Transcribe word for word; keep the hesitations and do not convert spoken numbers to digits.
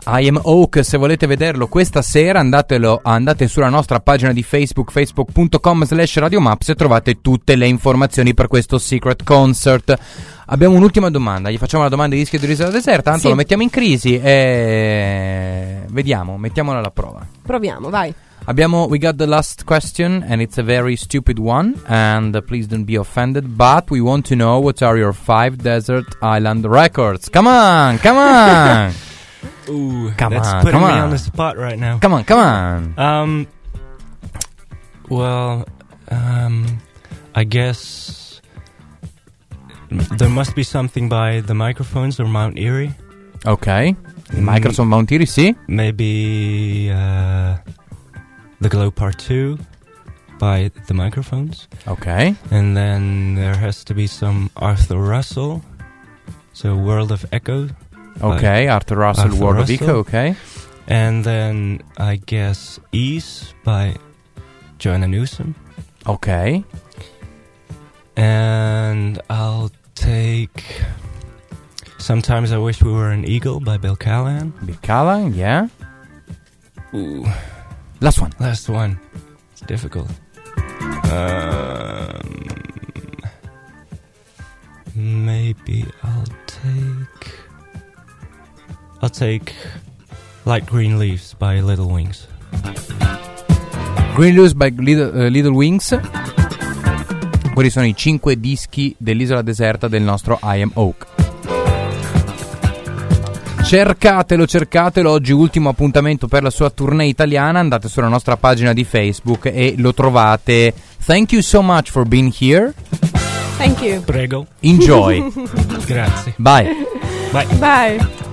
I Am Oak, se volete vederlo questa sera andatelo, andate sulla nostra pagina di Facebook, facebook punto com slash Radio Maps, e trovate tutte le informazioni per questo Secret Concert. Abbiamo un'ultima domanda, gli facciamo la domanda di Dischi dell'Isola Deserta, tanto sì. Lo mettiamo in crisi e vediamo, mettiamola alla prova. Proviamo, vai. Abbiamo, we got the last question and it's a very stupid one, and uh, please don't be offended, but we want to know what are your five desert island records. Come on, come on. Ooh, come that's on, putting come me on. on the spot right now. Come on, come on. Um, well, um, I guess there must be something by the Microphones or Mount Eerie. Ok, il Microsoft Mount Eerie, sì. Maybe uh, The Glow Part two by the Microphones. Ok. And then there has to be some Arthur Russell, so World of Echo. Ok, Arthur Russell, Arthur World Russell. of Echo, ok. And then I guess Ease by Joanna Newsom. Ok. And I'll take Sometimes I Wish We Were an Eagle by Bill Callahan. Bill Callahan, yeah. Ooh. Last one. Last one. It's difficult. Um, maybe I'll take... I'll take Light Green Leaves by Little Wings. Green Leaves by Little, uh, Little Wings. Quelli sono i cinque dischi dell'Isola Deserta del nostro I Am Oak. Cercatelo, cercatelo. Oggi ultimo appuntamento per la sua tournée italiana. Andate sulla nostra pagina di Facebook e lo trovate. Thank you so much for being here. Thank you. Prego. Enjoy. Grazie. Bye. Bye. Bye.